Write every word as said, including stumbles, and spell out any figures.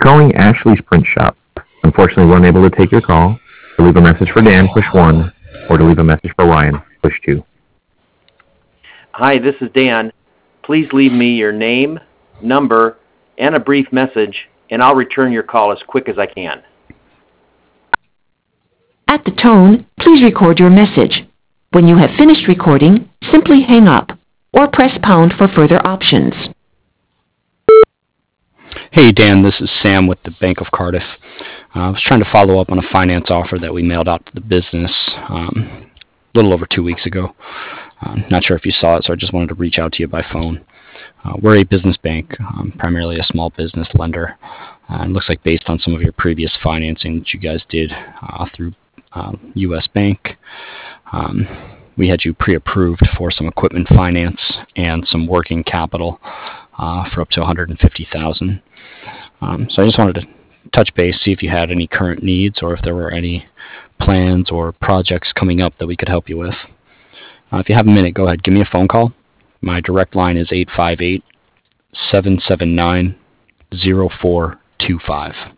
calling Ashley's Print Shop. Unfortunately, we weren't able to take your call. To leave a message for Dan, push one, or to leave a message for Ryan, push two. Hi, this is Dan. Please leave me your name, number, and a brief message, and I'll return your call as quick as I can. At the tone, please record your message. When you have finished recording, simply hang up or press pound for further options. Hey Dan, this is Sam with the Bank of Cardiff. Uh, I was trying to follow up on a finance offer that we mailed out to the business um, a little over two weeks ago. Uh, not sure if you saw it, so I just wanted to reach out to you by phone. Uh, we're a business bank, um, primarily a small business lender. Uh, it looks like based on some of your previous financing that you guys did uh, through uh, U S Bank, um, we had you pre-approved for some equipment finance and some working capital uh, for up to one hundred fifty thousand dollars. Um, so I just wanted to touch base, see if you had any current needs or if there were any plans or projects coming up that we could help you with. Uh, if you have a minute, go ahead, give me a phone call. My direct line is eight five eight, seven seven nine, zero four two five.